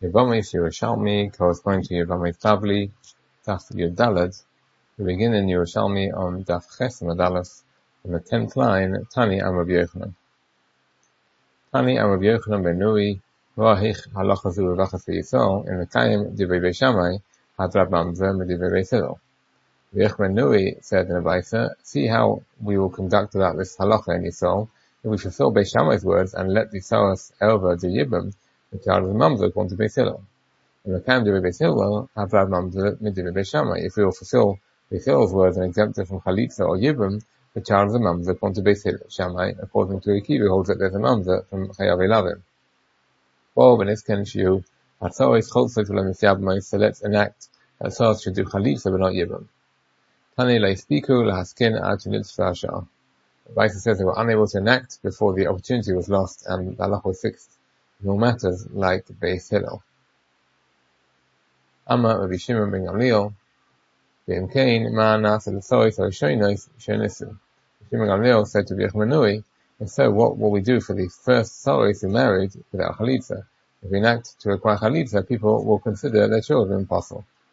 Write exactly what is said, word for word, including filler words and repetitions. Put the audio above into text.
Yevamis Yerushalmi, corresponding to Yevamis Bavli, Daf Yud Daled. We begin in Yerushalmi on Daf Ches Madalas, on the tenth line, Tani Am Rabbi Yochanan. Tani Am Rabbi Yochanan ben Nuri, V'ahich halacha zu v'vachas v'yisrael, in the Kayim Divrei Beis Shammai, Hadrab Mamzer Medivrei Beis Hillel. Rabbi Yochanan ben Nuri said in a Baisa, see how we will conduct about this halacha in Yisrael, if we fulfill Beis Shammai's words and let the Saras Elva do Yibam, the child of the Mamzer go to Beis Hillel. In the Kayim Divrei Beis Hillel, Hadrab Mamzer Medivrei Beis Shammai, if we will fulfill Beis Hillel's words and exempt it from Chalitza or Yibam, the child of the Mamzer go to Beis Hillel. Shammai, according to Akiva, holds that there's a Mamzer from Chayav Elavim. Well, when it's Ken Shiu, Hatzaris Cholzot V'Lemisyabmai, so let's enact that Saras should do Chalitza but not Yibam. Tani Leispiku Lahaskin Ad Shenitz Fashah. The Baisa says they were unable to enact before the opportunity was lost and the halach was fixed in all matters like Beis Hillel. Amma Rabbi Shimon ben Gamliel, B'im Kain Ma Nas L'Sois Harishonos Shenisu. Shimon ben Gamliel said to Rabbi Yochanan ben Nuri, and so what will we do for the first Soros who married without Chalitza? If we enact to require Chalitza, people will consider their children apostle.